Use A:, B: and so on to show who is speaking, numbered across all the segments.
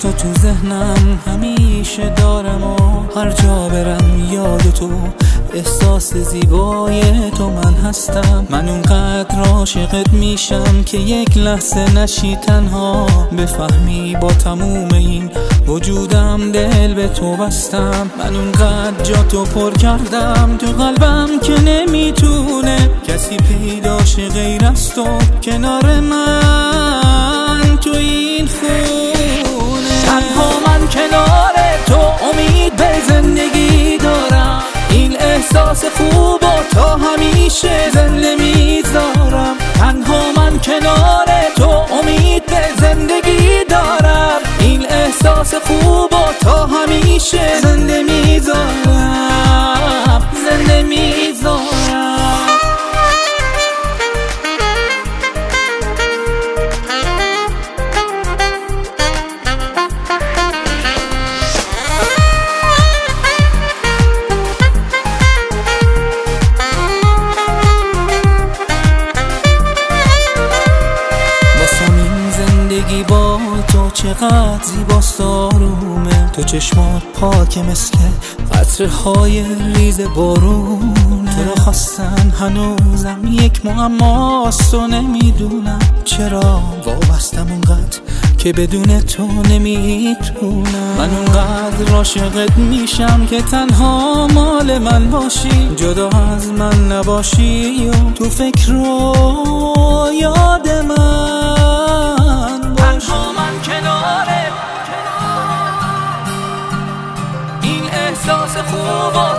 A: تو ذهنم همیشه دارم و هر جا برم یاد تو، احساس زیبای تو من هستم. من اونقدر عاشقت میشم که یک لحظه نشی تنها، بفهمی با تموم این وجودم دل به تو بستم. من اونقدر جا تو پر کردم تو قلبم که نمیتونه کسی پیداش غیر از تو کنار من تو این خونه. تنها من کنار تو امید به زندگی دارم، این احساس خوب و تا همیشه زنده میذارم. تنها من کنار تو امید به زندگی دارم، این احساس خوب و تا همیشه زنده میذارم، زنده میذارم. با تو چقدر زیباست آرومه، تو چشمات پاک مثل قطره‌های ریز بارونه. تو رو خواستن هنوزم یک معماست و نمیدونم چرا وابستم اونقدر که بدون تو نمیتونم. من اونقدر عاشقت میشم که تنها مال من باشی، جدا از من نباشی و تو فکر و یاد من. تنها من کناره این احساس خوبات،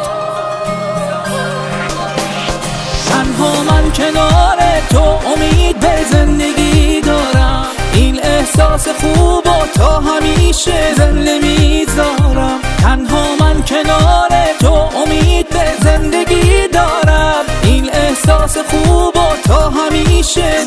A: تنها من کناره تو امید به زندگی دارم، این احساس خوب و تا همیشه زنده میذارم. تنها من کناره تو امید به زندگی دارم، این احساس خوب و تا همیشه